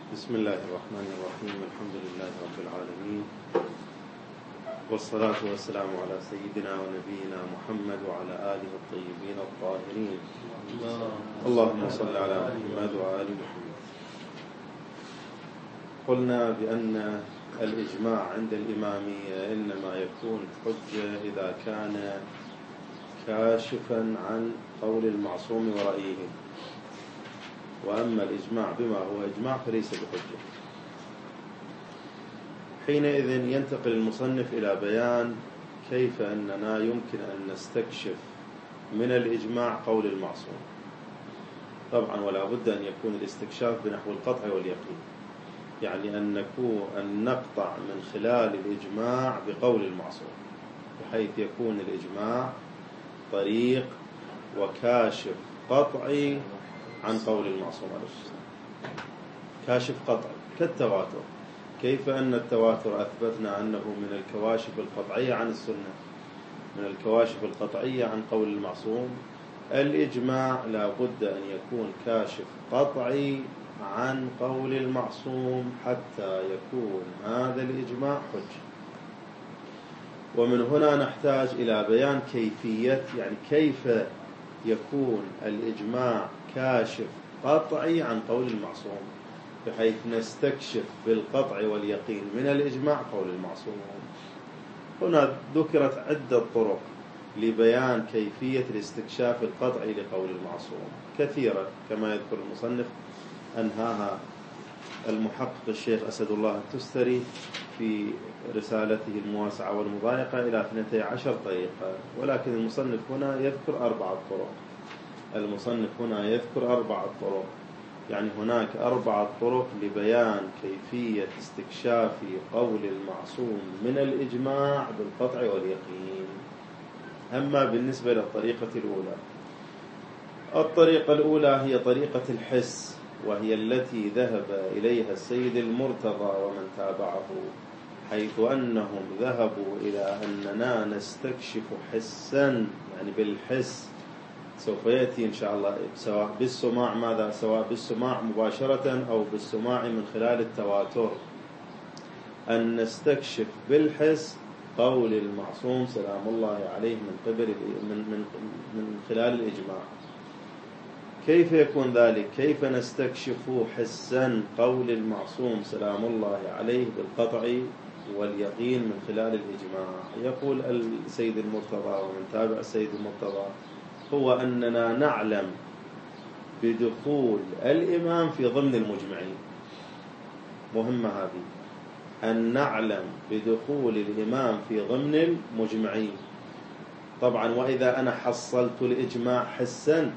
بسم الله الرحمن الرحيم. الحمد لله رب العالمين، والصلاة والسلام على سيدنا ونبينا محمد وعلى آله الطيبين الطاهرين. اللهم صل على محمد وآل محمد. قلنا بأن الإجماع عند الإمامية إنما يكون حجة إذا كان كاشفا عن قول المعصوم ورأيه، وأما الإجماع بما هو إجماع فليس بحجة. حينئذ ينتقل المصنف إلى بيان كيف أننا يمكن أن نستكشف من الإجماع قول المعصوم. طبعا ولا بد أن يكون الاستكشاف بنحو القطع واليقين، يعني أن نقطع من خلال الإجماع بقول المعصوم، بحيث يكون الإجماع طريق وكاشف قطعي عن قول المعصوم عليه السلام، كاشف قطعي كالتواتر. كيف أن التواتر أثبتنا أنه من الكواشف القطعية عن السنة، من الكواشف القطعية عن قول المعصوم. الإجماع لا بد أن يكون كاشف قطعي عن قول المعصوم حتى يكون هذا الإجماع حجة. ومن هنا نحتاج إلى بيان كيفية، يعني كيف يكون الإجماع كاشف قطعي عن قول المعصوم، بحيث نستكشف بالقطع واليقين من الإجماع قول المعصوم. هنا ذكرت عدة طرق لبيان كيفية الاستكشاف القطعي لقول المعصوم، كثيرة كما يذكر المصنف. أنهاها المحقق الشيخ أسد الله التستري في رسالته المواسعة والمضايقة إلى 12 طريقة، ولكن المصنف هنا يذكر 4 طرق. المصنف هنا يذكر 4 طرق، يعني هناك 4 طرق لبيان كيفية استكشاف قول المعصوم من الإجماع بالقطع واليقين. أما بالنسبة للطريقة الأولى، الطريقة الأولى هي طريقة الحس، وهي التي ذهب إليها السيد المرتضى ومن تابعه، حيث أنهم ذهبوا إلى أننا نستكشف حسا، يعني بالحس. سوف يأتي إن شاء الله سواء بالسماع، ماذا سواء بالسماع مباشرة أو بالسماع من خلال التواتر، أن نستكشف بالحس قول المعصوم سلام الله عليه من خلال الإجماع. كيف يكون ذلك؟ كيف نستكشف حسا قول المعصوم سلام الله عليه بالقطع واليقين من خلال الإجماع؟ يقول السيد المرتضى ومن تابع السيد المرتضى هو أننا نعلم بدخول الإمام في ضمن المجمعين. مهمة هذه، أن نعلم بدخول الإمام في ضمن المجمعين. طبعا وإذا أنا حصلت الإجماع حسا،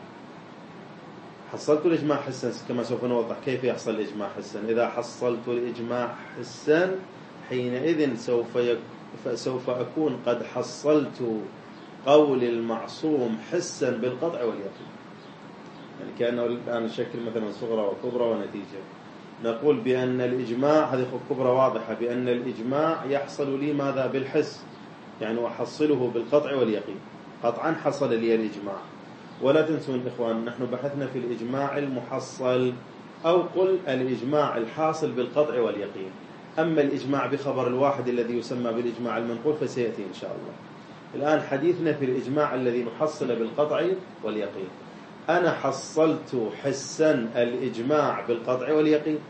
كما سوف نوضح كيف يحصل الإجماع حسا. إذا حصلت الإجماع حسا حينئذ سوف أكون قد حصلت قول المعصوم حسا بالقطع واليقين. يعني كأنه الآن نشكل مثلا صغرى وكبرى ونتيجة. نقول بأن الإجماع، هذه كبرى واضحة، بأن الإجماع يحصل لي ماذا؟ بالحس، يعني أحصله بالقطع واليقين. قطعا حصل لي الإجماع. ولا تنسون إخوان، نحن بحثنا في الإجماع المحصل، أو قل الإجماع الحاصل بالقطع واليقين. أما الإجماع بخبر الواحد الذي يسمى بالإجماع المنقول فسيأتي إن شاء الله. الآن حديثنا في الإجماع الذي نحصل بالقطع واليقين. أنا حصلت حسا الإجماع بالقطع واليقين،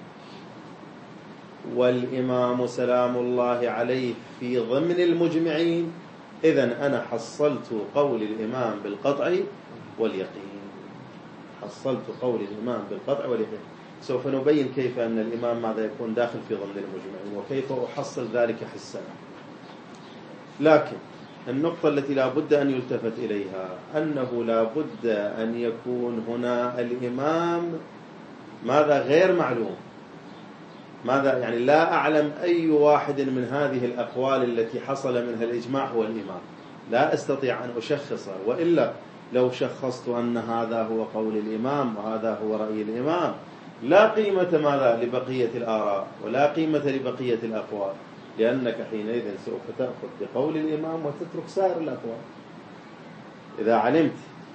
والإمام سلام الله عليه في ضمن المجمعين، إذن أنا حصلت قول الإمام بالقطع واليقين. حصلت قول الإمام بالقطع واليقين. سوف نبين كيف أن الإمام ماذا يكون داخل في ضمن المجمعين، وكيف أحصل ذلك حسا. لكن النقطة التي لا بد أن يلتفت إليها أنه لا بد أن يكون هنا الإمام ماذا؟ غير معلوم. ماذا يعني؟ لا أعلم أي واحد من هذه الأقوال التي حصل منها الإجماع هو الإمام. لا أستطيع أن أشخصه، وإلا لو شخصت أن هذا هو قول الإمام وهذا هو رأي الإمام لا قيمة ماذا؟ لبقية الآراء، ولا قيمة لبقية الأقوال، لأنك حينئذ سوف تأخذ بقول الإمام وتترك سائر الأقوال. إذا علمت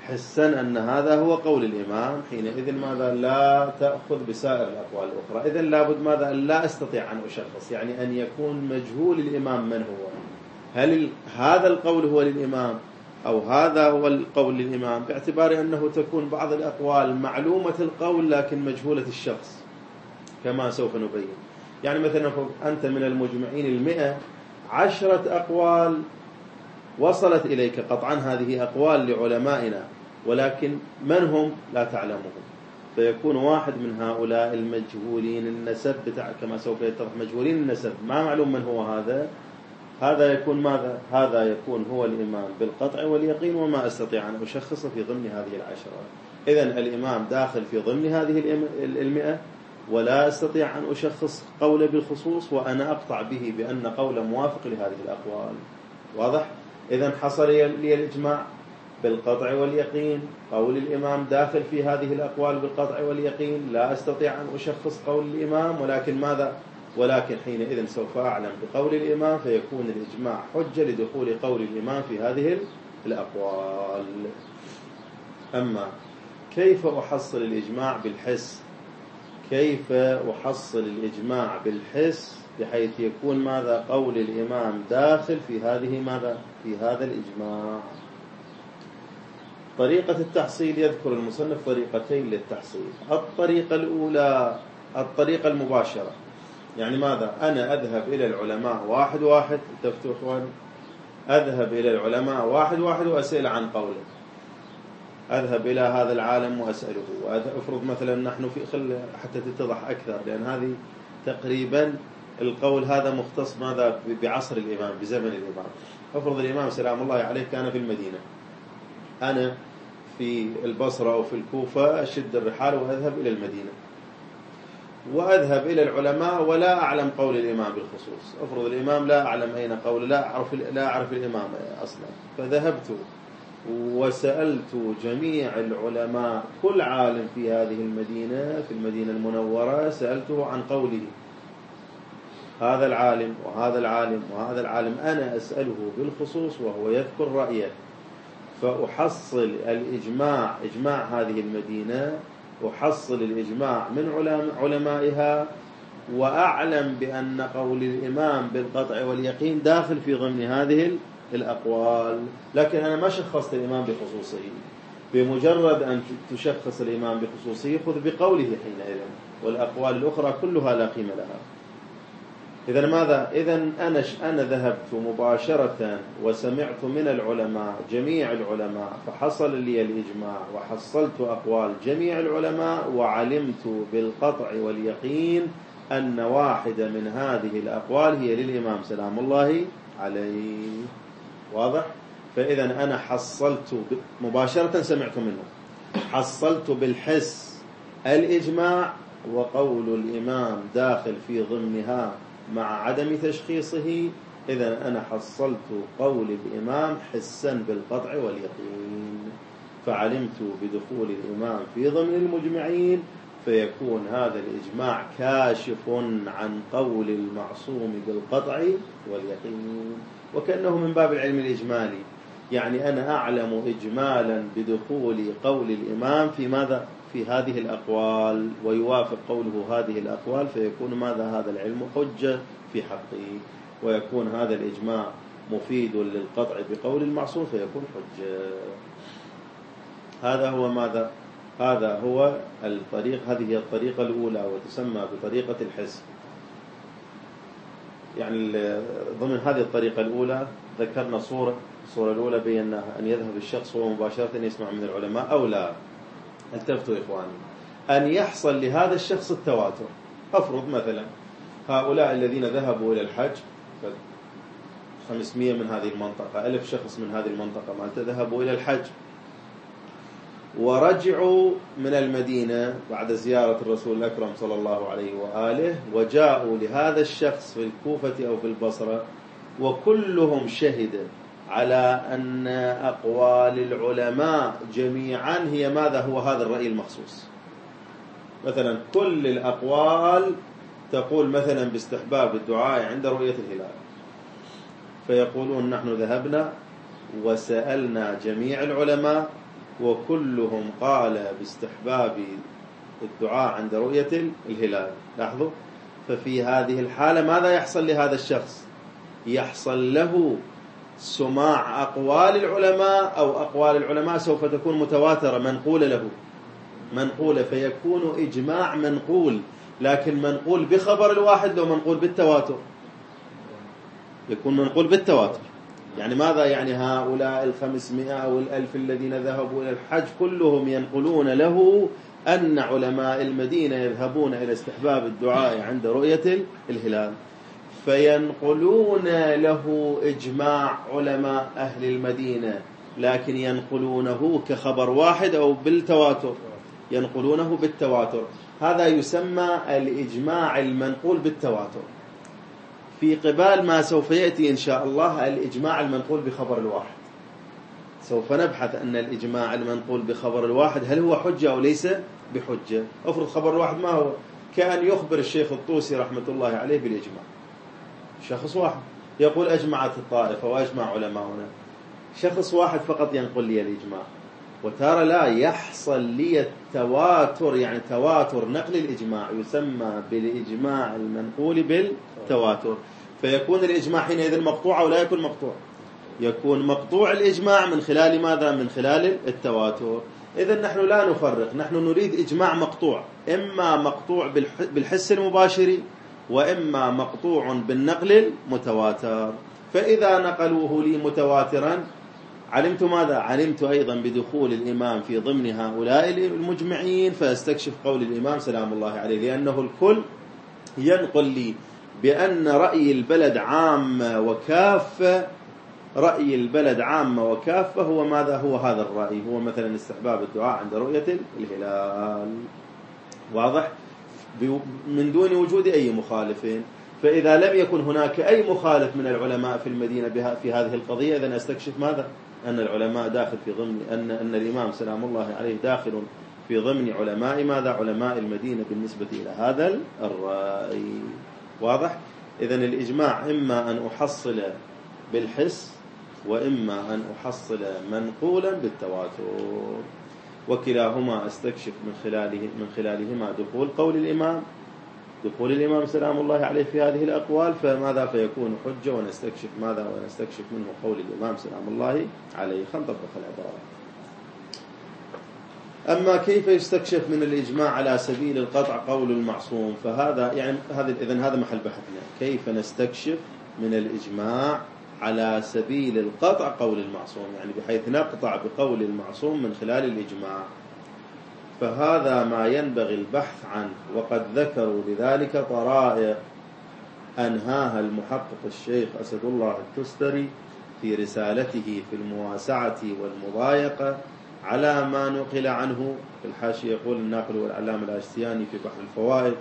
حسا أن هذا هو قول الإمام، حينئذ ماذا لا تأخذ بسائر الأقوال الأخرى. إذن لابد ماذا أن لا أستطيع أن أشخص، يعني أن يكون مجهول الإمام من هو، هل هذا القول هو للإمام أو هذا هو القول للإمام، باعتبار أنه تكون بعض الأقوال معلومة القول لكن مجهولة الشخص كما سوف نبين. يعني مثلا أنت من المجمعين 100 10 أقوال وصلت إليك قطعا، هذه أقوال لعلمائنا، ولكن من هم لا تعلمهم، فيكون واحد من هؤلاء المجهولين النسب كما سوف يتضح، مجهولين النسب ما معلوم من هو هذا يكون ماذا؟ هذا يكون هو الإمام بالقطع واليقين، وما أستطيع أن أشخص في ضمن هذه 10. إذن الإمام داخل في ضمن هذه 100 ولا أستطيع أن أشخص قوله بالخصوص، وأنا أقطع به بأن قوله موافق لهذه الأقوال. واضح؟ إذن حصل لي الإجماع بالقطع واليقين، قول الإمام داخل في هذه الأقوال بالقطع واليقين، لا أستطيع أن أشخص قول الإمام، ولكن ماذا؟ ولكن حينئذ سوف أعلم بقول الإمام، فيكون الإجماع حجة لدخول قول الإمام في هذه الأقوال. أما كيف أحصل الإجماع بالحس؟ كيف أحصل الإجماع بالحس بحيث يكون ماذا قول الإمام داخل في هذه ماذا؟ في هذا الإجماع. طريقة التحصيل، يذكر المصنف طريقتين للتحصيل. الطريقة الأولى الطريقة المباشرة، يعني ماذا؟ أنا أذهب إلى العلماء واحد واحد، تفتوحون، أذهب إلى العلماء واحد واحد وأسأل عن قوله، أذهب إلى هذا العالم وأسأله، وأفرض مثلا نحن في حتى تتضح أكثر، لأن هذه تقريبا القول هذا مختص ماذا؟ بعصر الإمام، بزمن الإمام. أفرض الإمام سلام الله عليه كان في المدينة، أنا في البصرة أو في الكوفة، أشد الرحال وأذهب إلى المدينة، وأذهب إلى العلماء ولا أعلم قول الإمام بالخصوص. أفرض الإمام لا أعلم أين قول، لا أعرف الإمام أصلا، فذهبت وسألت جميع العلماء، كل عالم في هذه المدينة، في المدينة المنورة، سألته عن قوله، هذا العالم وهذا العالم وهذا العالم أنا أسأله بالخصوص وهو يذكر رأيه، فأحصل الإجماع، إجماع هذه المدينة، أحصل الإجماع من علمائها، وأعلم بأن قول الإمام بالقطع واليقين داخل في ضمن هذه الأقوال. لكن أنا ما شخصت الإمام بخصوصه، بمجرد أن تشخص الإمام بخصوصه خذ بقوله حينئذ، والأقوال الأخرى كلها لا قيمة لها. إذن ماذا؟ إذن أنا ذهبت مباشرة وسمعت من العلماء جميع العلماء، فحصل لي الإجماع وحصلت أقوال جميع العلماء، وعلمت بالقطع واليقين أن واحدة من هذه الأقوال هي للإمام سلام الله عليه. واضح؟ فإذن أنا حصلت مباشرة، سمعت منه، حصلت بالحس الإجماع، وقول الإمام داخل في ضمنها مع عدم تشخيصه. إذن أنا حصلت قول الإمام حسا بالقطع واليقين، فعلمت بدخول الإمام في ضمن المجمعين، فيكون هذا الإجماع كاشف عن قول المعصوم بالقطع واليقين، وكأنه من باب العلم الإجمالي، يعني أنا أعلم إجمالا بدخول قول الإمام في ماذا؟ في هذه الأقوال، ويوافق قوله هذه الأقوال، فيكون ماذا؟ هذا العلم حجة في حقه، ويكون هذا الإجماع مفيد للقطع بقول المعصوم، فيكون حجة. هذا هو ماذا؟ هذا هو الطريق، هذه هي الطريقة الأولى، وتسمى بطريقة الحس. يعني ضمن هذه الطريقة الأولى ذكرنا الصورة الأولى بيناها، أن يذهب الشخص هو مباشرة يسمع من العلماء أو لا. التفتوا إخواني، أن يحصل لهذا الشخص التواتر. أفرض مثلا هؤلاء الذين ذهبوا إلى الحج 500 من هذه المنطقة، 1000 شخص من هذه المنطقة مالته ذهبوا إلى الحج، ورجعوا من المدينة بعد زيارة الرسول الأكرم صلى الله عليه وآله، وجاءوا لهذا الشخص في الكوفة أو في البصرة، وكلهم شهد على أن أقوال العلماء جميعا هي ماذا؟ هو هذا الرأي المخصوص. مثلا كل الأقوال تقول مثلا باستحباب الدعاء عند رؤية الهلال، فيقولون نحن ذهبنا وسألنا جميع العلماء وكلهم قال باستحباب الدعاء عند رؤية الهلال. لاحظوا، ففي هذه الحالة ماذا يحصل لهذا الشخص؟ يحصل له سماع أقوال العلماء، أو أقوال العلماء سوف تكون متواترة منقولة له، منقولة، فيكون إجماع منقول. لكن منقول بخبر الواحد لو منقول بالتواتر، يكون منقول بالتواتر. يعني ماذا يعني؟ هؤلاء 500 أو 1000 الذين ذهبوا إلى الحج كلهم ينقلون له أن علماء المدينة يذهبون إلى استحباب الدعاء عند رؤية الهلال، فينقلون له إجماع علماء أهل المدينة، لكن ينقلونه كخبر واحد أو بالتواتر، ينقلونه بالتواتر. هذا يسمى الإجماع المنقول بالتواتر. في قبال ما سوف يأتي إن شاء الله الإجماع المنقول بخبر الواحد، سوف نبحث أن الإجماع المنقول بخبر الواحد هل هو حجة أو ليس بحجة. أفرض خبر الواحد ما هو؟ كأن يخبر الشيخ الطوسي رحمة الله عليه بالإجماع، شخص واحد يقول أجمعت الطائفة وأجمع علماؤنا، شخص واحد فقط ينقل لي الإجماع. وترى لا يحصل لي التواتر، يعني تواتر نقل الإجماع يسمى بالإجماع المنقول بالتواتر، فيكون الإجماع حينئذ مقطوع أو لا يكون مقطوع؟ يكون مقطوع الإجماع من خلال ماذا؟ من خلال التواتر. إذن نحن لا نفرق، نحن نريد إجماع مقطوع، إما مقطوع بالحس المباشر، وإما مقطوع بالنقل المتواتر. فإذا نقلوه لي متواترا علمت ماذا؟ علمت أيضا بدخول الإمام في ضمن هؤلاء المجمعين، فاستكشف قول الإمام سلام الله عليه، لأنه الكل ينقل لي بأن رأي البلد عامة وكافة، رأي البلد عامة وكافة هو ماذا؟ هو هذا الرأي، هو مثلا استحباب الدعاء عند رؤية الهلال. واضح؟ من دون وجود أي مخالفين. فإذا لم يكن هناك أي مخالف من العلماء في المدينة في هذه القضية، إذن أستكشف ماذا؟ أن العلماء داخل في ضمن، أن الإمام سلام الله عليه داخل في ضمن علماء ماذا؟ علماء المدينة بالنسبة إلى هذا الرأي. واضح؟ إذن الإجماع إما أن أحصل بالحس، وإما أن أحصل منقولا بالتواتر، وكلاهما أستكشف من خلالهما دخول قول الإمام، دخول الإمام سلام الله عليه في هذه الأقوال، فماذا؟ فيكون حجة، ونستكشف ماذا؟ ونستكشف منه قول الإمام سلام الله عليه. خنطبق العبارة. أما كيف يستكشف من الإجماع على سبيل القطع قول المعصوم؟ فهذا يعني إذن هذا محل بحثنا، كيف نستكشف من الإجماع على سبيل القطع قول المعصوم، يعني بحيث نقطع بقول المعصوم من خلال الإجماع. فهذا ما ينبغي البحث عنه، وقد ذكروا لذلك طرائق أنهاها المحقق الشيخ أسد الله التستري في رسالته في المواسعة والمضايقة على ما نقل عنه. في الحاشية يقول الناقل والعلامة الأجتياني في بحر الفوائد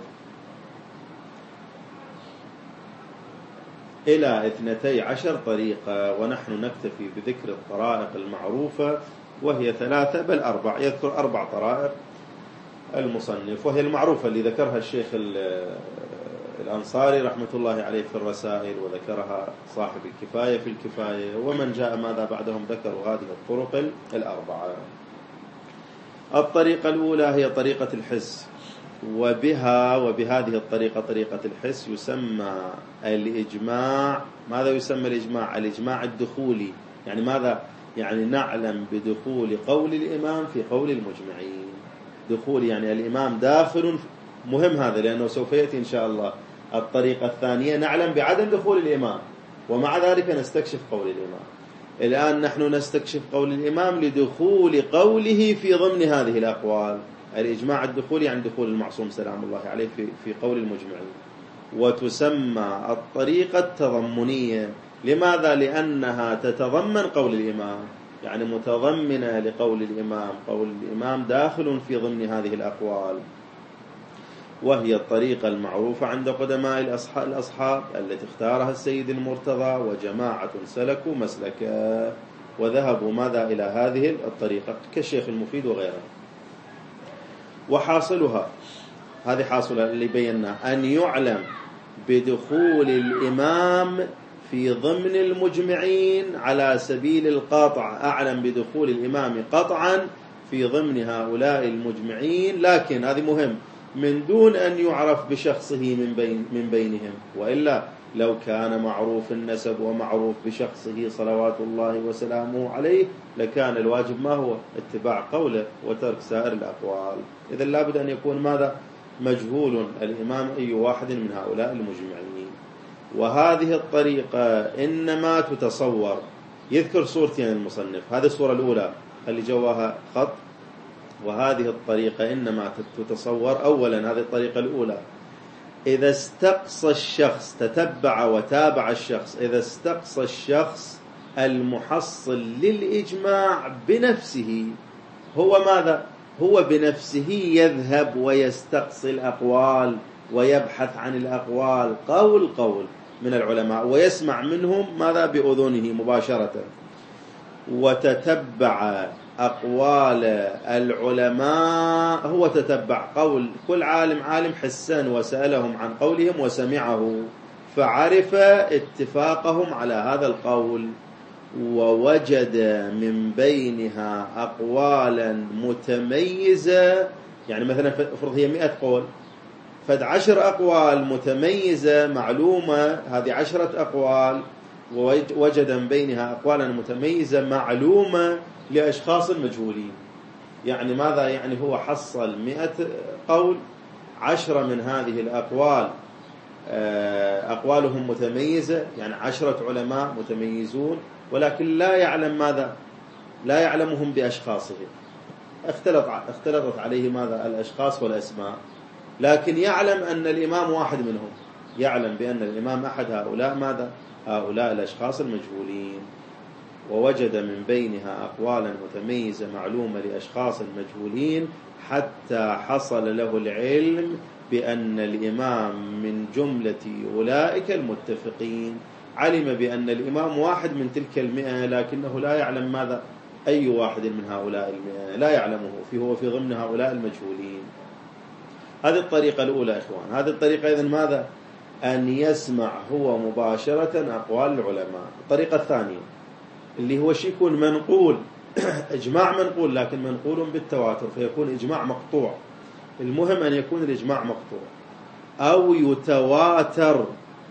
إلى 12 طريقة، ونحن نكتفي بذكر الطرائق المعروفة وهي 3 بل 4. يذكر 4 طرائق المصنف، وهي المعروفة اللي ذكرها الشيخ الأنصاري رحمة الله عليه في الرسائل، وذكرها صاحب الكفاية في الكفاية، ومن جاء ماذا بعدهم ذكروا هذه الطرق 4. الطريقة الأولى هي طريقة الحس، وبهذه الطريقة، طريقة الحس، يسمى الإجماع. ماذا يسمى الإجماع؟ الإجماع الدخولي. يعني ماذا؟ يعني نعلم بدخول قول الإمام في قول المجمعين. دخول يعني الإمام داخل، مهم هذا لأنه سوف يأتي إن شاء الله. الطريقة الثانية نعلم بعدم دخول الإمام، ومع ذلك نستكشف قول الإمام. الآن نحن نستكشف قول الإمام لدخول قوله في ضمن هذه الأقوال. الإجماع الدخولي يعني دخول المعصوم سلام الله عليه في قول المجمعين. وتسمى الطريقة التضمنية. لماذا؟ لأنها تتضمن قول الإمام، يعني متضمنة لقول الإمام، قول الإمام داخل في ضمن هذه الأقوال. وهي الطريقة المعروفة عند قدماء الأصحاب التي اختارها السيد المرتضى وجماعة سلكوا مسلكا وذهبوا ماذا؟ إلى هذه الطريقة كالشيخ المفيد وغيره. وحاصلها، هذه حاصلها اللي بينا، أن يعلم بدخول الإمام في ضمن المجمعين على سبيل القطع. أعلم بدخول الإمام قطعا في ضمن هؤلاء المجمعين، لكن هذه مهم، من دون أن يعرف بشخصه من بينهم، وإلا لو كان معروف النسب ومعروف بشخصه صلوات الله وسلامه عليه لكان الواجب ما هو؟ اتباع قوله وترك سائر الأقوال. إذن لابد أن يكون ماذا؟ مجهول الإمام أي واحد من هؤلاء المجمعين. وهذه الطريقة إنما تتصور، يذكر صورتين المصنف، هذه الصورة الأولى اللي جواها خط، وهذه الطريقة إنما تتصور. أولا هذه الطريقة الأولى إذا استقصى الشخص، تتبع وتابع الشخص، إذا استقصى الشخص المحصل للإجماع بنفسه، هو ماذا؟ هو بنفسه يذهب ويستقصي الأقوال ويبحث عن الأقوال قول من العلماء ويسمع منهم ماذا؟ بأذنه مباشرة، وتتبع أقوال العلماء، هو تتبع قول كل عالم حسا وسألهم عن قولهم وسمعه فعرف اتفاقهم على هذا القول، ووجد من بينها أقوالا متميزة. يعني مثلا افرض هي 100 قول، فد 10 أقوال متميزة معلومة، هذه 10 أقوال، ووجد من بينها أقوالا متميزة معلومة لأشخاص مجهولين. يعني ماذا؟ يعني هو حصل 100 قول، 10 من هذه الأقوال أقوالهم متميزة، يعني 10 علماء متميزون، ولكن لا يعلم ماذا؟ لا يعلمهم بأشخاصهم، اختلطت عليه ماذا؟ الأشخاص والأسماء، لكن يعلم أن الإمام واحد منهم، يعلم بأن الإمام أحد هؤلاء ماذا؟ هؤلاء الأشخاص المجهولين. ووجد من بينها أقوالا متميزة معلومة لأشخاص مجهولين حتى حصل له العلم بأن الإمام من جملة أولئك المتفقين. علم بأن الإمام واحد من تلك 100، لكنه لا يعلم ماذا؟ أي واحد من هؤلاء 100 لا يعلمه، هو في ضمن هؤلاء المجهولين. هذه الطريقة الأولى إخوان. هذه الطريقة إذن ماذا؟ أن يسمع هو مباشرة أقوال العلماء. الطريقة الثانية اللي هو شيء يكون منقول إجماع منقول، لكن منقول بالتواتر، فيكون إجماع مقطوع. المهم أن يكون الإجماع مقطوع أو يتواتر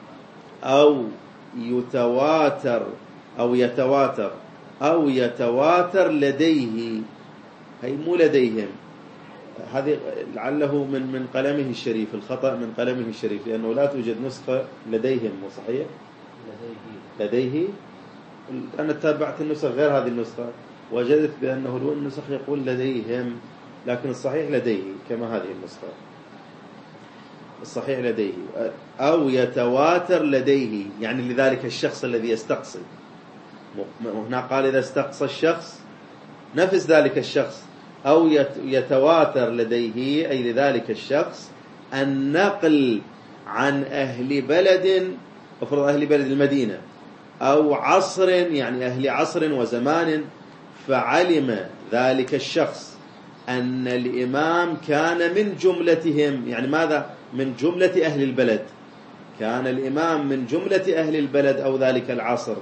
أو يتواتر لديه، هي مو لديهم، هذه لعله من قلمه الشريف، الخطأ من قلمه الشريف، لأنه لا توجد نسخة لديهم. مو صحيح؟ لديه. أنا تابعت النسخ غير هذه النسخة، وجدت بأنه النسخ يقول لديهم، لكن الصحيح لديه كما هذه النسخة، الصحيح لديه. أو يتواتر لديه، يعني لذلك الشخص الذي يستقصي. هنا قال إذا استقصى الشخص نفس ذلك الشخص، أو يتواتر لديه أي لذلك الشخص النقل عن أهل بلد، أفرض أهل بلد المدينة، أو عصر، يعني أهل عصر وزمان، فعلم ذلك الشخص أن الإمام كان من جملتهم. يعني ماذا؟ من جملة أهل البلد، كان الإمام من جملة أهل البلد أو ذلك العصر،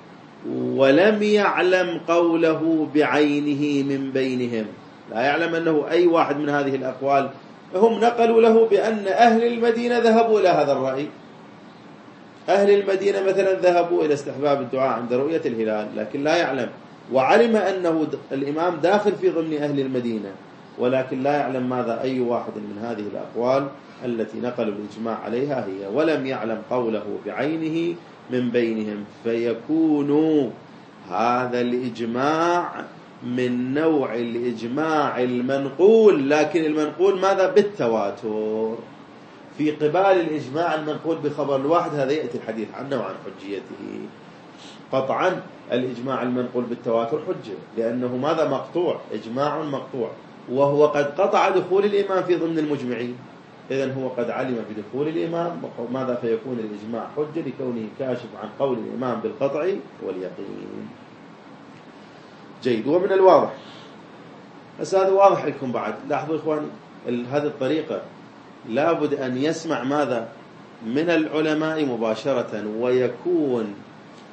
ولم يعلم قوله بعينه من بينهم، لا يعلم أنه أي واحد من هذه الأقوال. هم نقلوا له بأن أهل المدينة ذهبوا إلى هذا الرأي، أهل المدينة مثلا ذهبوا إلى استحباب الدعاء عند رؤية الهلال، لكن لا يعلم. وعلم أنه الإمام داخل في ضمن أهل المدينة، ولكن لا يعلم ماذا؟ أي واحد من هذه الأقوال التي نقلوا الإجماع عليها هي، ولم يعلم قوله بعينه من بينهم، فيكون هذا الإجماع من نوع الإجماع المنقول، لكن المنقول ماذا؟ بالتواتر. في قبال الإجماع المنقول بخبر الواحد هذا يأتي الحديث عنه وعن حجيته. قطعا الإجماع المنقول بالتواتر حجة، لأنه ماذا؟ مقطوع، إجماع مقطوع، وهو قد قطع دخول الإمام في ضمن المجمعين، إذن هو قد علم بدخول الإمام ماذا؟ فيكون الإجماع حجة لكونه كاشف عن قول الإمام بالقطع واليقين. جيد. ومن الواضح، بس هذا واضح لكم بعد، لاحظوا إخواني، هذه الطريقة لابد أن يسمع ماذا؟ من العلماء مباشرة، ويكون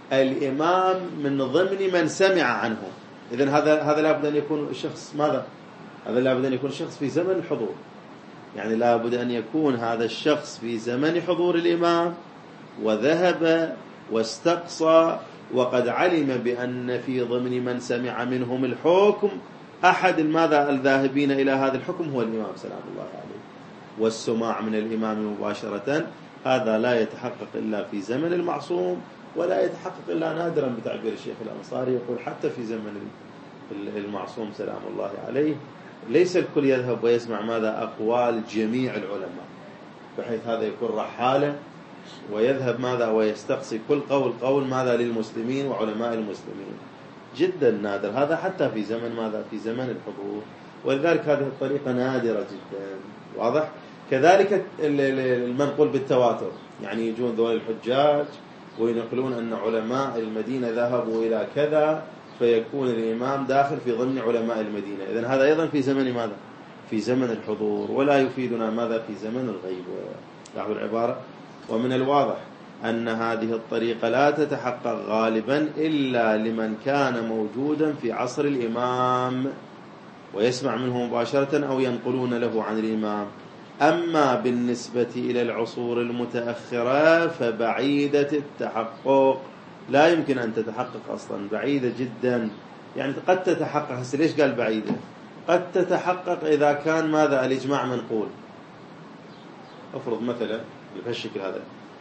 الإمام من ضمن من سمع عنه. إذن هذا لابد أن يكون الشخص ماذا؟ هذا لابد أن يكون شخص في زمن الحضور، يعني لابد أن يكون هذا الشخص في زمن حضور الإمام وذهب واستقصى وقد علم بأن في ضمن من سمع منهم الحكم أحد ماذا الذاهبين إلى هذا الحكم هو الإمام سلام الله عليه. والسماع من الإمام مباشرة هذا لا يتحقق إلا في زمن المعصوم، ولا يتحقق إلا نادرا بتعبير الشيخ الأنصاري، يقول حتى في زمن المعصوم سلام الله عليه ليس الكل يذهب ويسمع ماذا أقوال جميع العلماء، بحيث هذا يكون رحالة ويذهب ماذا ويستقصي كل قول ماذا للمسلمين وعلماء المسلمين، جدا نادر هذا حتى في زمن ماذا في زمن الحضور. ولذلك هذه الطريقة نادرة جدا، واضح. كذلك المنقول بالتواتر، يعني يجون ذول الحجاج وينقلون أن علماء المدينة ذهبوا إلى كذا، فيكون الإمام داخل في ضمن علماء المدينة. إذن هذا أيضا في زمن ماذا في زمن الحضور، ولا يفيدنا ماذا في زمن الغيب. لاحظوا العبارة. ومن الواضح أن هذه الطريقة لا تتحقق غالبا إلا لمن كان موجودا في عصر الإمام ويسمع منه مباشرة أو ينقلون له عن الإمام. أما بالنسبة إلى العصور المتأخرة فبعيدة التحقق، لا يمكن أن تتحقق أصلا، بعيدة جدا. يعني قد تتحقق، هسه ليش قال بعيدة؟ قد تتحقق إذا كان ماذا الإجماع منقول. أفرض مثلا بهالشكل هذا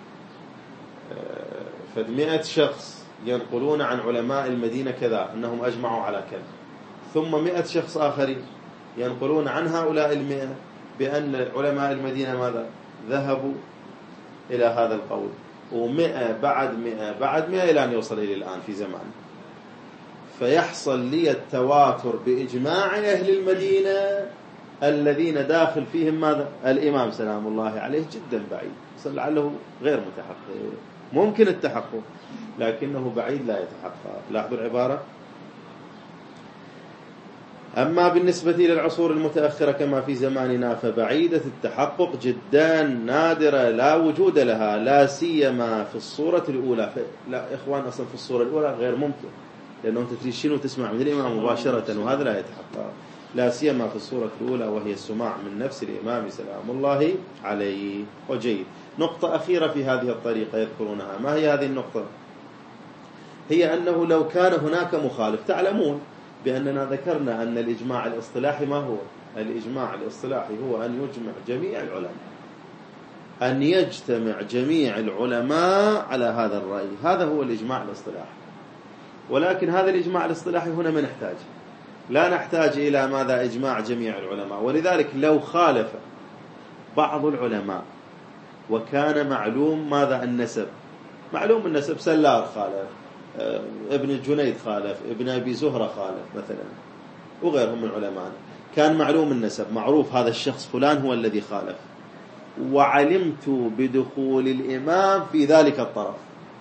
ف100 شخص ينقلون عن علماء المدينة كذا أنهم أجمعوا على كذا، ثم 100 شخص آخرين ينقلون عن هؤلاء 100 بأن علماء المدينة ماذا ذهبوا إلى هذا القول، و100 بعد 100 بعد 100 إلى أن يوصل إلى الآن في زمان. فيحصل لي التواتر بإجماع أهل المدينة الذين داخل فيهم ماذا الإمام سلام الله عليه، جدا بعيد، لعله غير متحقق. ممكن التحقق لكنه بعيد لا يتحقق. لاحظوا العبارة. أما بالنسبة إلى العصور المتأخرة كما في زماننا فبعيدة التحقق جدا، نادرة لا وجود لها، لا سيما في الصورة الأولى. لا إخوان، أصلا في الصورة الأولى غير ممكن، لأنه أنت تريد وتسمع من الإمام مباشرة، وهذا لا يتحقق، لا سيما في الصورة الأولى وهي السماع من نفس الإمام سلام الله عليه. وجيد. نقطة أخيرة في هذه الطريقة يذكرونها. ما هي هذه النقطة؟ هي أنه لو كان هناك مخالف، تعلمون بأننا ذكرنا أن الإجماع الاصطلاحي ما هو؟ الإجماع الاصطلاحي هو أن يجمع جميع العلماء، أن يجتمع جميع العلماء على هذا الرأي، هذا هو الإجماع الاصطلاحي. ولكن هذا الإجماع الاصطلاحي هنا ما نحتاج، لا نحتاج إلى ماذا إجماع جميع العلماء. ولذلك لو خالف بعض العلماء وكان معلوم ماذا النسب، معلوم النسب، سلار خالف، ابن الجنيد خالف، ابن أبي زهرة خالف مثلا، وغيرهم من العلماء، كان معلوم النسب، معروف هذا الشخص فلان هو الذي خالف، وعلمت بدخول الإمام في ذلك الطرف،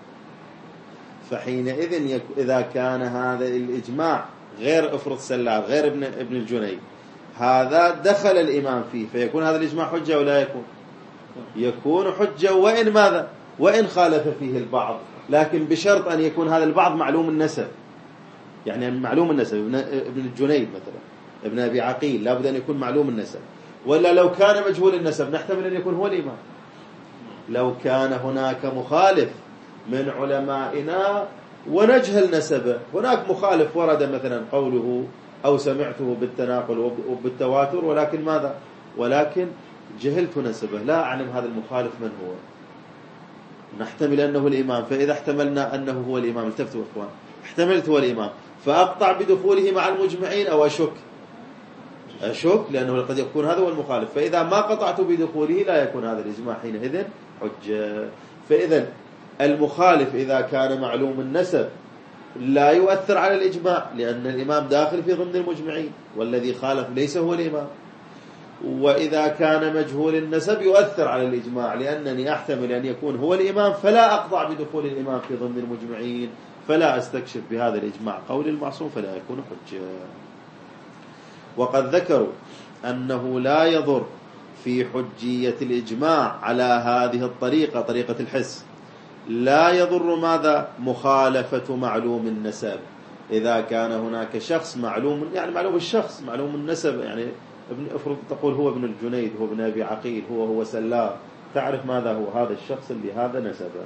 فحينئذ إذا كان هذا الإجماع غير افرض سلار غير ابن الجنيد، هذا دخل الإمام فيه، فيكون هذا الإجماع حجة ولا يكون حجة، وإن ماذا وإن خالف فيه البعض، لكن بشرط أن يكون هذا البعض معلوم النسب. يعني معلوم النسب، ابن الجنيد مثلا، ابن أبي عقيل، لابد أن يكون معلوم النسب. ولا لو كان مجهول النسب نحتمل أن يكون هو الإمام. لو كان هناك مخالف من علمائنا ونجهل نسبه، هناك مخالف ورد مثلا قوله أو سمعته بالتناقل وبالتواتر، ولكن ماذا؟ ولكن جهلت نسبه، لا أعلم هذا المخالف من هو، نحتمل أنه الإمام. فإذا احتملنا أنه هو الإمام، التفتوا إخوان، احتملت هو الإمام، فأقطع بدخوله مع المجمعين أو أشك لأنه قد يكون هذا هو المخالف. فإذا ما قطعت بدخوله لا يكون هذا الإجماع حينئذ حجة. فإذا المخالف إذا كان معلوم النسب لا يؤثر على الإجماع، لأن الإمام داخل في ضمن المجمعين، والذي خالف ليس هو الإمام. وإذا كان مجهول النسب يؤثر على الإجماع، لأنني أحتمل أن يكون هو الإمام، فلا أقطع بدخول الإمام في ضمن المجمعين، فلا أستكشف بهذا الإجماع قول المعصوم، فلا يكون حجة. وقد ذكروا أنه لا يضر في حجية الإجماع على هذه الطريقة، طريقة الحس، لا يضر ماذا؟ مخالفة معلوم النسب، إذا كان هناك شخص معلوم، يعني معلوم الشخص، معلوم النسب، يعني افرض تقول هو ابن الجنيد، هو ابن أبي عقيل، هو سلار، تعرف ماذا هو هذا الشخص اللي هذا نسبه.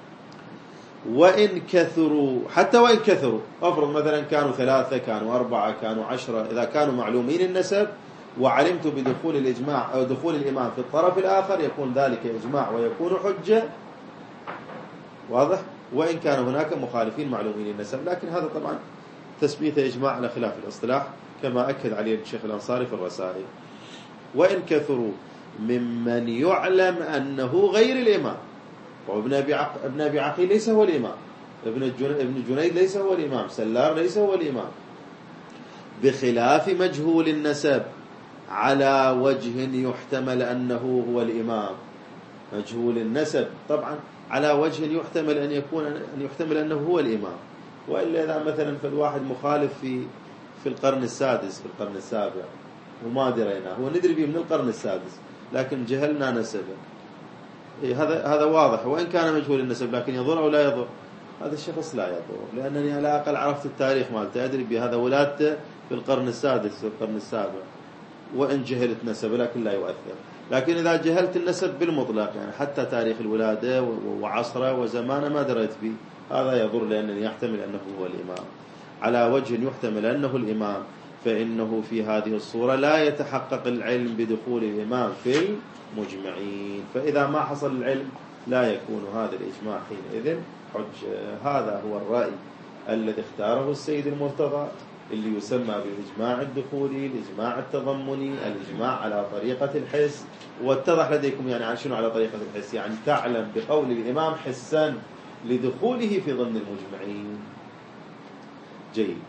وإن كثروا، حتى وإن كثروا، أفرض مثلا كانوا 3 كانوا 4 كانوا 10، إذا كانوا معلومين النسب وعلمت بدخول الإجماع أو دخول الإمام في الطرف الآخر، يكون ذلك إجماع ويكون حجة. واضح؟ وإن كان هناك مخالفين معلومين النسب، لكن هذا طبعا تثبيت إجماع على خلاف الاصطلاح كما أكد عليه الشيخ الأنصاري في الرسائل. وإن كثروا ممن يعلم أنه غير الإمام، وابن أبي عقيل ليس هو الإمام، ابن جنيد ليس هو الإمام، سلار ليس هو الإمام، بخلاف مجهول النسب على وجه يحتمل أنه هو الإمام. مجهول النسب طبعا على وجه يحتمل أن يحتمل أنه هو الإمام. وإلا إذا مثلا فالواحد مخالف في القرن السادس، في القرن السابع، وما درينا، هو ندري به من القرن السادس لكن جهلنا نسبه، هذا واضح. وإن كان مجهول النسب لكن يضر أو لا يضر؟ هذا الشخص لا يضر، لأنني على الأقل عرفت التاريخ مالته، أدري بهذا ولادته في القرن السادس والقرن السابع، وإن جهلت نسبه لكن لا يؤثر. لكن إذا جهلت النسب بالمطلق، يعني حتى تاريخ الولادة وعصره وزمانه ما دريت به، هذا يضر، لأنني يحتمل أنه هو الإمام. على وجه يحتمل أنه الإمام، فإنه في هذه الصورة لا يتحقق العلم بدخول الإمام في المجمعين، فإذا ما حصل العلم لا يكون هذا الإجماع حينئذ حجة. هذا هو الرأي الذي اختاره السيد المرتضى، اللي يسمى بالإجماع الدخولي، الإجماع التضمني، الإجماع على طريقة الحس. واتضح لديكم يعني عن شنو على طريقة الحس، يعني تعلم بقول الإمام حسا لدخوله في ضمن المجمعين. جيد.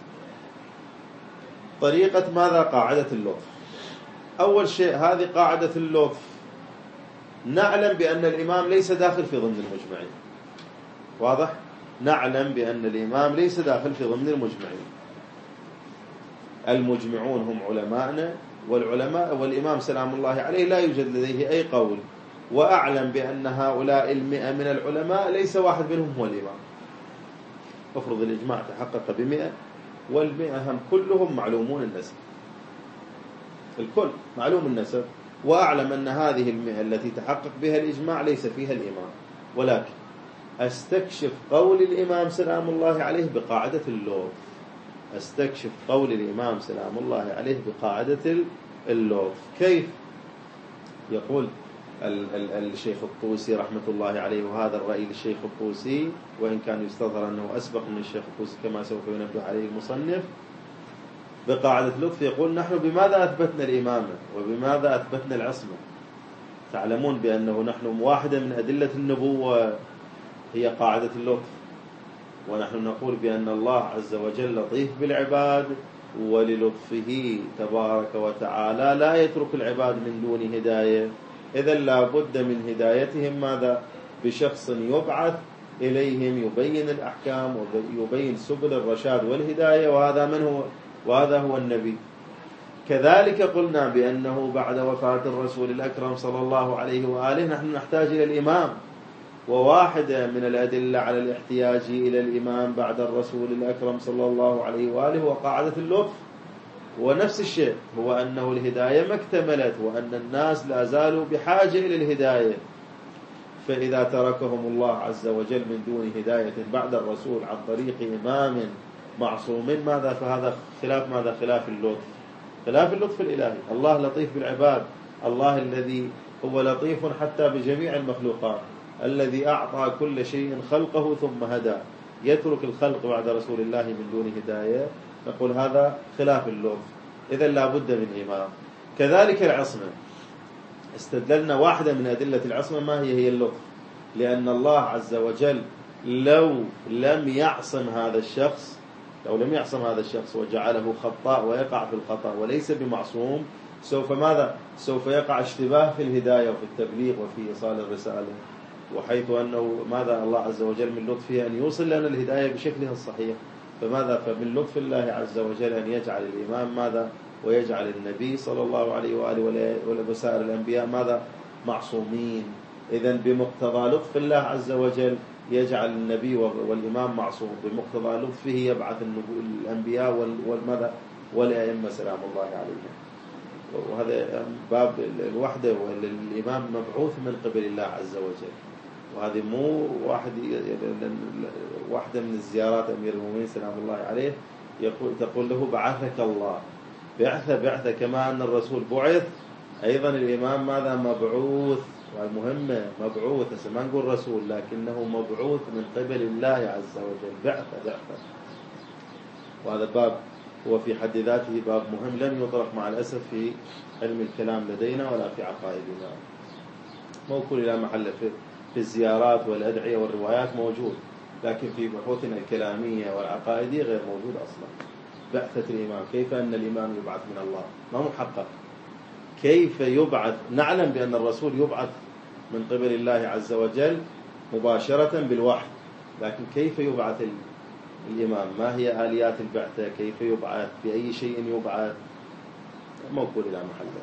طريقة ماذا؟ قاعدة اللطف. أول شيء هذه قاعدة اللطف، نعلم بأن الإمام ليس داخل في ضمن المجمعين. واضح؟ نعلم بأن الإمام ليس داخل في ضمن المجمعين. المجمعون هم علماءنا، والإمام سلام الله عليه لا يوجد لديه أي قول، وأعلم بأن هؤلاء 100 من العلماء ليس واحد منهم هو الإمام. افرض الإجماع تحقق ب100، وال100 هم كلهم معلومون النسب، الكل معلوم النسب، وأعلم أن هذه 100 التي تحقق بها الإجماع ليس فيها الإمام، ولكن أستكشف قول الإمام سلام الله عليه بقاعدة اللطف. أستكشف قول الإمام سلام الله عليه بقاعدة اللطف. كيف؟ يقول الشيخ الطوسي رحمة الله عليه، وهذا الرأي للشيخ الطوسي، وإن كان يستظهر أنه أسبق من الشيخ الطوسي كما سوف ينبه عليه المصنف. بقاعدة اللطف يقول: نحن بماذا أثبتنا الإمامة وبماذا أثبتنا العصمة؟ تعلمون بأنه نحن واحدة من أدلة النبوة هي قاعدة اللطف، ونحن نقول بأن الله عز وجل لطيف بالعباد، وللطفه تبارك وتعالى لا يترك العباد من دون هداية. إذن لا بد من هدايتهم ماذا؟ بشخص يبعث إليهم يبين الأحكام ويبين سبل الرشاد والهداية، وهذا من هو؟ وهذا هو النبي. كذلك قلنا بأنه بعد وفاة الرسول الأكرم صلى الله عليه وآله نحن نحتاج إلى الإمام، وواحدة من الأدلة على الاحتياج إلى الإمام بعد الرسول الأكرم صلى الله عليه وآله وقاعدة اللطف. ونفس الشيء هو أنه الهداية ما اكتملت، وأن الناس لا زالوا بحاجة إلى الهداية، فإذا تركهم الله عز وجل من دون هداية بعد الرسول عن طريق إمام معصوم ماذا؟ فهذا خلاف ماذا؟ خلاف اللطف، خلاف اللطف الإلهي. الله لطيف بالعباد، الله الذي هو لطيف حتى بجميع المخلوقات، الذي أعطى كل شيء خلقه ثم هدى، يترك الخلق بعد رسول الله من دون هداية، نقول هذا خلاف اللطف. إذن لا بد من إمام. كذلك العصمة، استدللنا واحدة من أدلة العصمة ما هي اللطف، لأن الله عز وجل لو لم يعصم هذا الشخص وجعله خطاء ويقع في الخطأ وليس بمعصوم، سوف ماذا؟ سوف يقع اشتباه في الهداية وفي التبليغ وفي إيصال الرسالة، وحيث أنه ماذا؟ الله عز وجل من لطفه أن يوصل لنا الهداية بشكلها الصحيح، فماذا؟ فمن لطف الله عز وجل أن يجعل الإمام ماذا؟ ويجعل النبي صلى الله عليه وآله وسائر الأنبياء ماذا؟ معصومين. إذن بمقتضى لطف الله عز وجل يجعل النبي والإمام معصوم، بمقتضى لطفه يبعث الأنبياء والأئمة سلام الله عليهم. وهذا باب الوحدة، والإمام مبعوث من قبل الله عز وجل. وهذه مو واحدة من الزيارات أمير المؤمنين سلام الله عليه تقول له بعثك الله بعثة كما أن الرسول بعث، أيضا الإمام ماذا مبعوث، والمهمة مبعوث، ما نقول رسول لكنه مبعوث من قبل الله عز وجل، بعثة. وهذا باب هو في حد ذاته باب مهم لم يطرق مع الأسف في علم الكلام لدينا ولا في عقائدنا، موكول إلى محل في الزيارات والأدعية والروايات موجود، لكن في بحوثنا الكلامية والعقائدية غير موجود أصلا. بعثة الإمام، كيف أن الإمام يبعث من الله، ما محقق. كيف يبعث؟ نعلم بأن الرسول يبعث من قبل الله عز وجل مباشرة بالوحي، لكن كيف يبعث الإمام؟ ما هي آليات البعثة؟ كيف يبعث؟ بأي شيء يبعث؟ موكول إلى محله.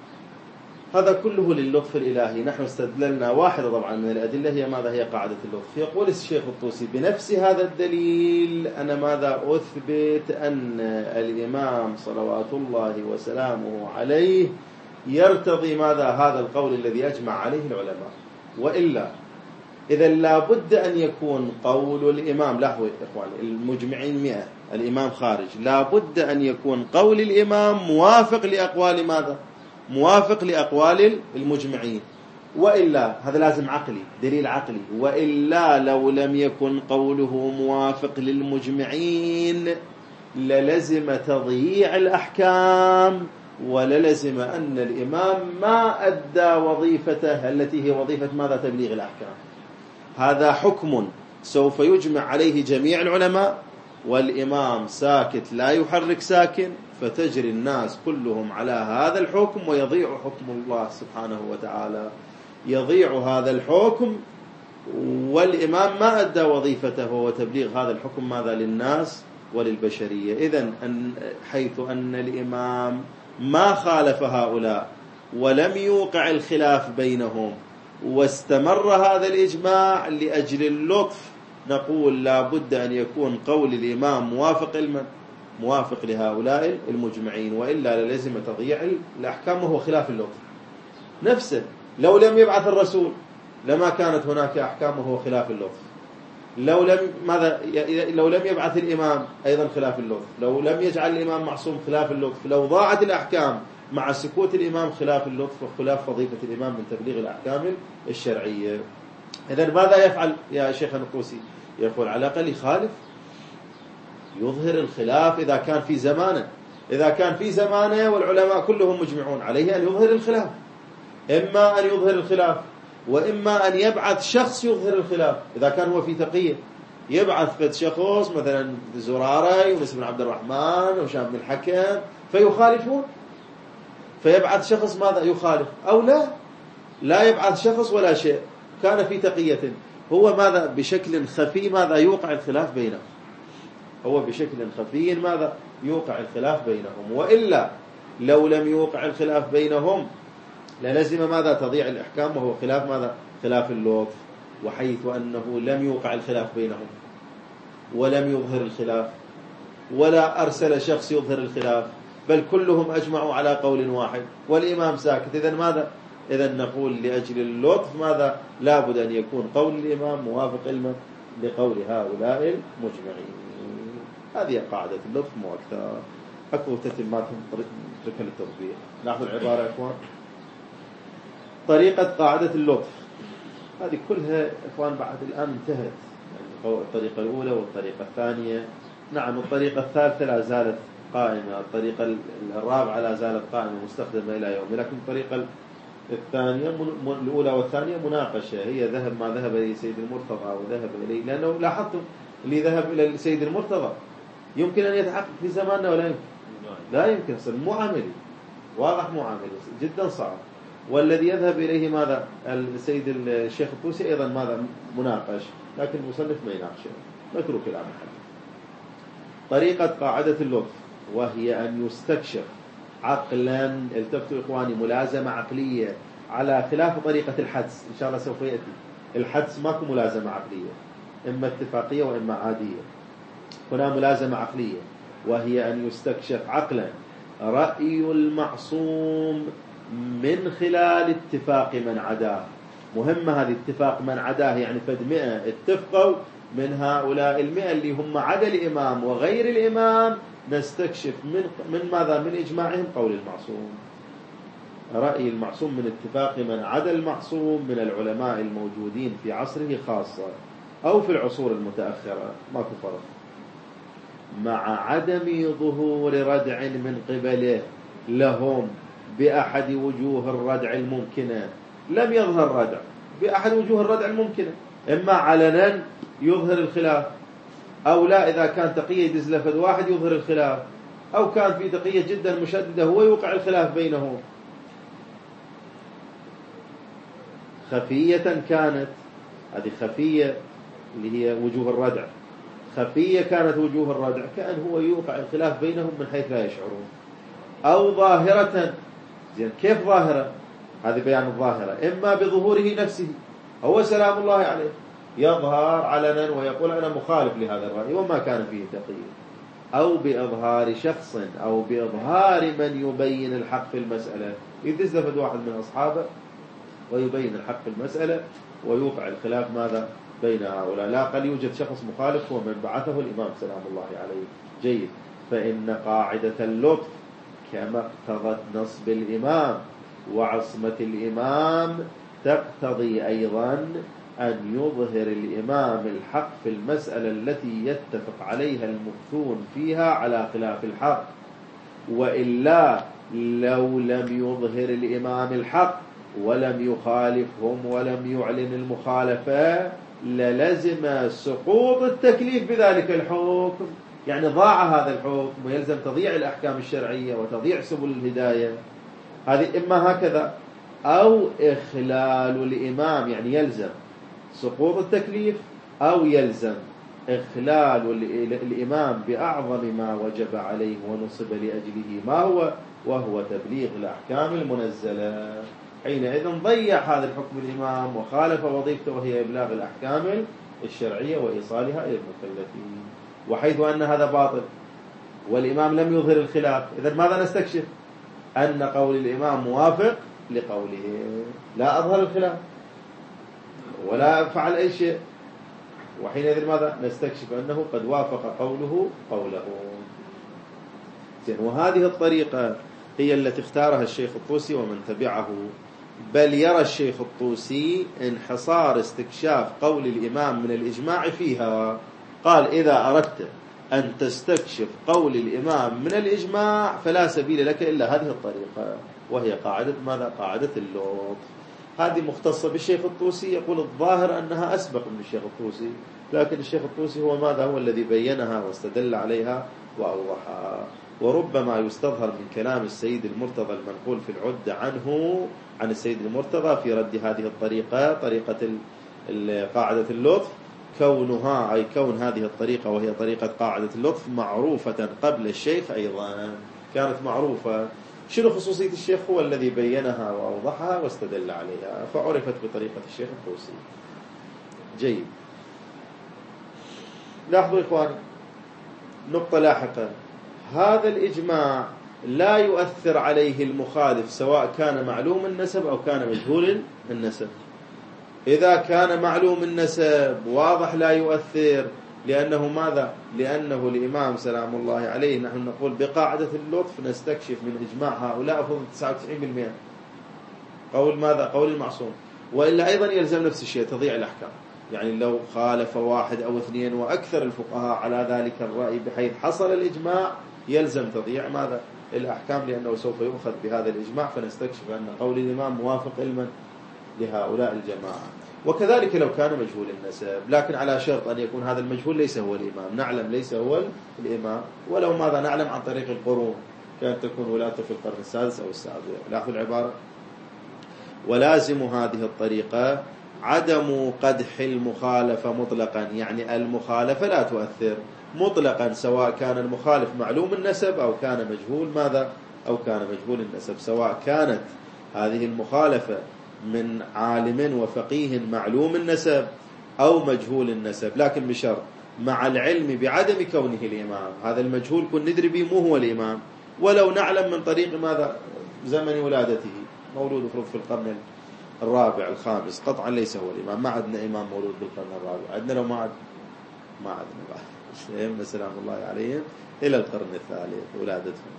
هذا كله للطف الإلهي. نحن استدللنا واحدة طبعا من الأدلة هي ماذا؟ هي قاعدة اللطف. يقول الشيخ الطوسي بنفس هذا الدليل أنا ماذا أثبت أن الإمام صلوات الله وسلامه عليه يرتضي ماذا؟ هذا القول الذي أجمع عليه العلماء. وإلا إذا لابد أن يكون قول الإمام، لحظة إخواني المجمعين 100 الإمام خارج، لابد أن يكون قول الإمام موافق لأقوال ماذا؟ موافق لأقوال المجمعين. وإلا هذا لازم عقلي، دليل عقلي. وإلا لو لم يكن قوله موافق للمجمعين للزم تضييع الأحكام، وللزم أن الإمام ما أدى وظيفته التي هي وظيفة ماذا؟ تبليغ الأحكام. هذا حكم سوف يجمع عليه جميع العلماء، والإمام ساكت لا يحرك ساكن، فتجري الناس كلهم على هذا الحكم ويضيع حكم الله سبحانه وتعالى، يضيع هذا الحكم، والإمام ما أدى وظيفته هو تبليغ هذا الحكم ماذا؟ للناس وللبشرية. إذن حيث أن الإمام ما خالف هؤلاء ولم يوقع الخلاف بينهم واستمر هذا الإجماع لأجل اللطف، نقول لا بد أن يكون قول الإمام موافق لهؤلاء المجمعين، وإلا لازم تضييع الأحكام وهو خلاف اللطف نفسه. لو لم يبعث الرسول لما كانت هناك أحكام وهو خلاف اللطف. لو لم يبعث الإمام أيضا خلاف اللطف. لو لم يجعل الإمام معصوم خلاف اللطف. لو ضاعت الأحكام مع سكوت الإمام خلاف اللطف وخلاف وظيفة الإمام من تبليغ الأحكام الشرعية. إذن ماذا يفعل يا شيخ النقوسي؟ يقول على الأقل يخالف، يظهر الخلاف إذا كان في زمانه. إذا كان في زمانه والعلماء كلهم مجمعون عليه أن يظهر الخلاف، إما أن يظهر الخلاف وإما أن يبعث شخص يظهر الخلاف. إذا كان هو في تقية يبعث فد شخص مثلا زرارة يونس بن عبد الرحمن وشام بن الحكم فيخالفون، فيبعث شخص ماذا؟ يخالف. أو لا يبعث شخص ولا شيء، كان في تقية، هو ماذا؟ بشكل خفي ماذا؟ يوقع الخلاف بينهم. هو بشكل خفي ماذا؟ يوقع الخلاف بينهم. وإلا لو لم يوقع الخلاف بينهم للزم ماذا؟ تضيع الإحكام وهو خلاف ماذا؟ خلاف اللطف. وحيث أنه لم يوقع الخلاف بينهم ولم يظهر الخلاف ولا أرسل شخص يظهر الخلاف، بل كلهم أجمعوا على قول واحد والإمام ساكت، إذن ماذا؟ إذن نقول لأجل اللطف ماذا؟ لابد أن يكون قول الإمام موافق لقول هؤلاء المجمعين. هذه قاعدة اللطف مو أكثر. أكو تتمات ركن التطبيق. نأخذ العبارة يا إخوان. طريقة قاعدة اللطف هذه كلها إخوان بعد الآن انتهت، يعني الطريقة الأولى والطريقة الثانية. نعم الطريقة الثالثة لا زالت قائمة، الطريقة الرابعة لا زالت قائمة مستخدمة إلى يوم، لكن الطريقة الثانية الأولى والثانية مناقشة. هي ذهب ما ذهب إليه سيد المرتضى وذهب إليه، لأنه لاحظتم اللي ذهب إلى سيد المرتضى يمكن أن يتحقق في زماننا ولا يمكن؟ لا يمكن، مو عملي، واضح مو عملي، جدا صعب. والذي يذهب إليه ماذا؟ السيد الشيخ الطوسي أيضا ماذا؟ مناقش، لكن المصنف ما يناقشه، نترك الآن محل. طريقة قاعدة اللطف وهي أن يستكشف عقلا، التفتوا إخواني، ملازمة عقلية، على خلاف طريقة الحدس. إن شاء الله سوف يأتي الحدس ماكو ملازمة عقلية، إما اتفاقية وإما عادية. هنا ملازمة عقلية، وهي أن يستكشف عقلا رأي المعصوم من خلال اتفاق من عداه. مهمة هذه اتفاق من عداه، يعني فد 100 اتفقوا من هؤلاء 100 اللي هم عدا الإمام وغير الإمام، نستكشف من ماذا؟ من إجماعهم قول المعصوم، رأي المعصوم من اتفاق من عدا المعصوم من العلماء الموجودين في عصره خاصة أو في العصور المتأخرة، ماكو فرق، مع عدم ظهور ردع من قبله لهم بأحد وجوه الردع الممكنة. لم يظهر ردع بأحد وجوه الردع الممكنة، إما علنا يظهر الخلاف، أو لا إذا كان تقية يدز لفظ واحد يظهر الخلاف، أو كان في تقية جدا مشددة هو يوقع الخلاف بينهم. خفية كانت، هذه خفية اللي هي وجوه الردع، خفية كانت وجوه الردع كأن هو يوقع الخلاف بينهم من حيث لا يشعرون، أو ظاهرة. زين كيف ظاهرة؟ هذه بيان الظاهرة، إما بظهوره نفسه، هو سلام الله عليه يظهر علنا ويقول أنا مخالف لهذا الرأي وما كان فيه تقييد، أو بإظهار شخص أو بإظهار من يبين الحق في المسألة، يتزلفد واحد من أصحابه ويبين الحق في المسألة ويوقع الخلاف ماذا بين هؤلاء. لا قد يوجد شخص مخالف هو من بعثه الإمام سلام الله عليه. جيد. فإن قاعدة اللطف كما اقتضت نصب الإمام وعصمة الإمام تقتضي أيضا أن يظهر الإمام الحق في المسألة التي يتفق عليها المفتون فيها على خلاف الحق، وإلا لو لم يظهر الإمام الحق ولم يخالفهم ولم يعلن المخالفة للزم سقوط التكليف بذلك الحكم، يعني ضاع هذا الحكم ويلزم تضيع الأحكام الشرعية وتضيع سبل الهداية. هذه إما هكذا أو إخلال الإمام، يعني يلزم سقوط التكليف أو يلزم إخلال الإمام بأعظم ما وجب عليه ونصب لأجله ما هو، وهو تبليغ الأحكام المنزلة. حينئذ ضيع هذا الحكم الإمام وخالف وظيفته وهي إبلاغ الأحكام الشرعية وإيصالها إلى المكلفين. وحيث أن هذا باطل والإمام لم يظهر الخلاف، إذا ماذا نستكشف؟ أن قول الإمام موافق لقوله، لا أظهر الخلاف ولا أفعل أي شيء، وحينئذ ماذا نستكشف؟ أنه قد وافق قوله. وهذه الطريقة هي التي اختارها الشيخ الطوسي ومن تبعه، بل يرى الشيخ الطوسي انحصار استكشاف قول الإمام من الإجماع فيها. قال إذا أردت أن تستكشف قول الإمام من الإجماع فلا سبيل لك إلا هذه الطريقة، وهي قاعدة ماذا؟ قاعدة اللطف. هذه مختصة بالشيخ الطوسي، يقول الظاهر أنها أسبق من الشيخ الطوسي، لكن الشيخ الطوسي هو ماذا؟ هو الذي بينها واستدل عليها وأوضحها. وربما يستظهر من كلام السيد المرتضى المنقول في العدة عنه عن السيد المرتضى في رد هذه الطريقة، طريقة قاعدة اللطف، كونها أي كون هذه الطريقة وهي طريقة قاعدة اللطف معروفة قبل الشيخ أيضا، كانت معروفة. شنو خصوصية الشيخ؟ هو الذي بينها وأوضحها واستدل عليها، فعرفت بطريقة الشيخ الطوسي. جيد. لاحظوا إخواني نقطة لاحقة، هذا الإجماع لا يؤثر عليه المخالف سواء كان معلوم النسب أو كان مجهول النسب. إذا كان معلوم النسب واضح لا يؤثر، لأنه ماذا؟ لأنه الإمام سلام الله عليه نحن نقول بقاعدة اللطف نستكشف من إجماع هؤلاء فضل 99% قول ماذا؟ قول المعصوم، وإلا أيضا يلزم نفس الشيء تضيع الأحكام. يعني لو خالف واحد أو اثنين وأكثر الفقهاء على ذلك الرأي بحيث حصل الإجماع يلزم تضيع ماذا؟ الأحكام، لأنه سوف يؤخذ بهذا الإجماع، فنستكشف أن قول الإمام موافق علما لهؤلاء الجماعة. وكذلك لو كان مجهول النسب، لكن على شرط أن يكون هذا المجهول ليس هو الإمام، نعلم ليس هو الإمام، ولو ماذا نعلم عن طريق القرون، كانت تكون ولاته في القرن السادس أو السابع. لاحظوا العبارة. ولازم هذه الطريقة عدم قدح المخالفة مطلقا، يعني المخالفة لا تؤثر مطلقا سواء كان المخالف معلوم النسب أو كان مجهول ماذا؟ أو كان مجهول النسب، سواء كانت هذه المخالفة من عالم وفقيه معلوم النسب أو مجهول النسب، لكن بشرط مع العلم بعدم كونه الإمام. هذا المجهول كن ندري به مو هو الإمام، ولو نعلم من طريق ماذا زمن ولادته، مولود في القرن الرابع الخامس، قطعا ليس هو الإمام. ما عندنا إمام مولود بالقرن الرابع، عندنا لو ما عندنا الأئمة سلام الله عليهم إلى القرن الثالث ولادتهم.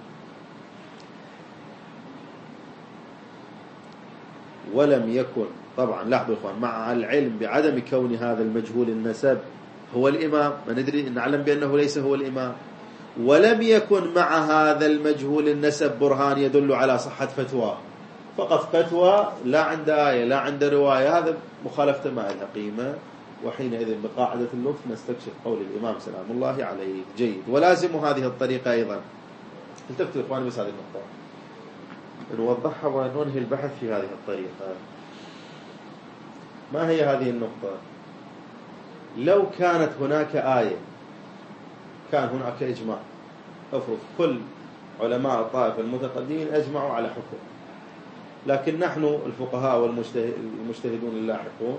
ولم يكن، طبعا لاحظوا إخوان، مع العلم بعدم كون هذا المجهول النسب هو الإمام، ما ندري نعلم بأنه ليس هو الإمام، ولم يكن مع هذا المجهول النسب برهان يدل على صحة فتوى، فقط فتوى لا عند آية لا عند رواية، هذا مخالفة ما لها قيمة. وحينئذ بقاعدة اللطف نستكشف قول الإمام سلام الله عليه. جيد. ولازم هذه الطريقة أيضا، التفتوا إخواني بس هذه النقطة نوضحها وننهي البحث في هذه الطريقة. ما هي هذه النقطة؟ لو كانت هناك آية، كان هناك إجماع، أفرض كل علماء الطائفة المتقدمين أجمعوا على حكم، لكن نحن الفقهاء والمجتهدون اللاحقون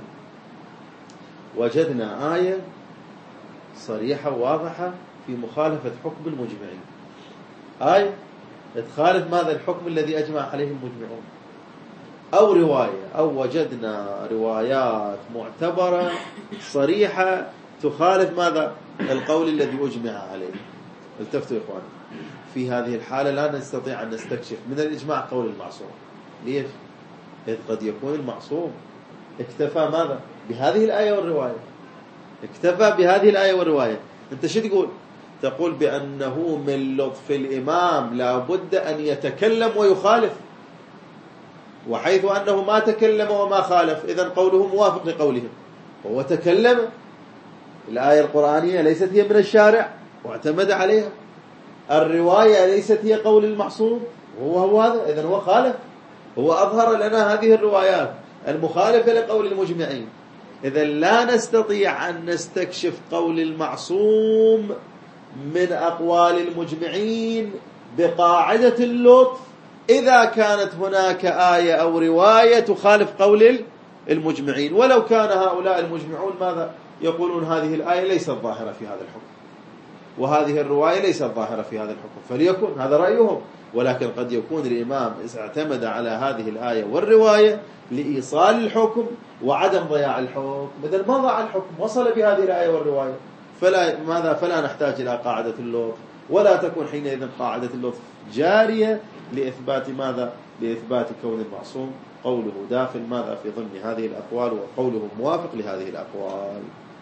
وجدنا آية صريحة واضحة في مخالفة حكم المجمعين، آية تخالف ماذا الحكم الذي أجمع عليه المجمعون، أو رواية، أو وجدنا روايات معتبرة صريحة تخالف ماذا القول الذي أجمع عليه. التفتوا يا إخواني، في هذه الحالة لا نستطيع أن نستكشف من الإجماع قول المعصوم. ليش؟ إذ قد يكون المعصوم اكتفى ماذا بهذه الآية والرواية، اكتفى بهذه الآية والرواية. أنت شو تقول؟ تقول بأنه من لطف الإمام لا بد أن يتكلم ويخالف، وحيث أنه ما تكلم وما خالف إذن قوله موافق لقولهم، وهو تكلم. الآية القرآنية ليست هي من الشارع واعتمد عليها، الرواية ليست هي قول المعصوم وهو هذا، إذن هو خالف، هو أظهر لنا هذه الروايات المخالفة لقول المجمعين. إذن لا نستطيع أن نستكشف قول المعصوم من أقوال المجمعين بقاعدة اللطف إذا كانت هناك آية أو رواية تخالف قول المجمعين، ولو كان هؤلاء المجمعون ماذا يقولون؟ هذه الآية ليست ظاهرة في هذا الحكم، وهذه الرواية ليست ظاهرة في هذا الحكم، فليكن هذا رأيهم. ولكن قد يكون الإمام اعتمد على هذه الآية والرواية لإيصال الحكم وعدم ضياع الحكم، بدل ما ضاع الحكم وصل بهذه الآية والرواية، فلا نحتاج إلى قاعدة اللطف، ولا تكون حينئذ قاعدة اللطف جارية لإثبات ماذا؟ لإثبات كون المعصوم قوله داخل ماذا في ضمن هذه الأقوال، وقوله موافق لهذه الأقوال.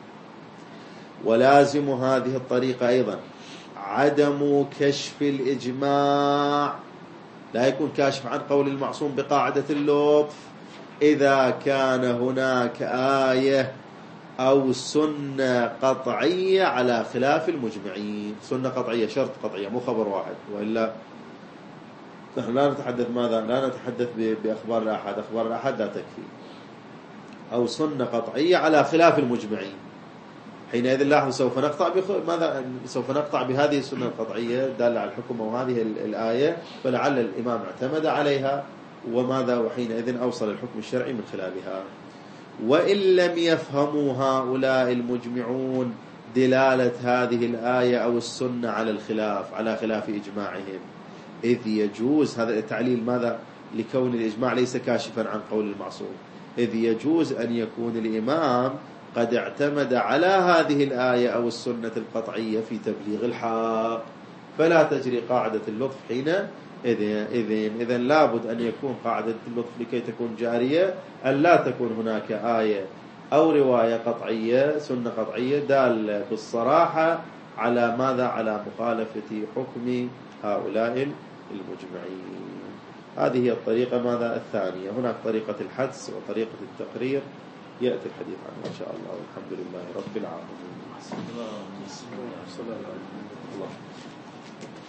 ولازم هذه الطريقة أيضا عدم كشف الإجماع، لا يكون كاشف عن قول المعصوم بقاعدة اللطف إذا كان هناك آية أو سنة قطعية على خلاف المجمعين. سنة قطعية، شرط قطعية، مو خبر واحد، وإلا نحن لا نتحدث ماذا؟ لا نتحدث بأخبار الآحاد، أخبار الآحاد لا تكفي. أو سنة قطعية على خلاف المجمعين، حينئذ لاحظوا سوف نقطع بهذه السنة القطعية دالة على الحكم وهذه الآية، فلعل الإمام اعتمد عليها وماذا، وحينئذ أوصل الحكم الشرعي من خلالها. وإن لم يفهموا هؤلاء المجمعون دلالة هذه الآية أو السنة على خلاف إجماعهم، إذ يجوز هذا التعليل ماذا؟ لكون الإجماع ليس كاشفا عن قول المعصوم، إذ يجوز أن يكون الإمام قد اعتمد على هذه الآية أو السنة القطعية في تبليغ الحق، فلا تجري قاعدة اللطف حين إذن لابد أن يكون قاعدة اللطف لكي تكون جارية أن لا تكون هناك آية أو رواية قطعية، سنة قطعية دالة بالصراحة على ماذا؟ على مخالفة حكم هؤلاء المجمعين. هذه هي الطريقة ماذا الثانية. هناك طريقة الحدس وطريقة التقرير يأتي الحديث عنه إن شاء الله، والحمد لله رب العالمين.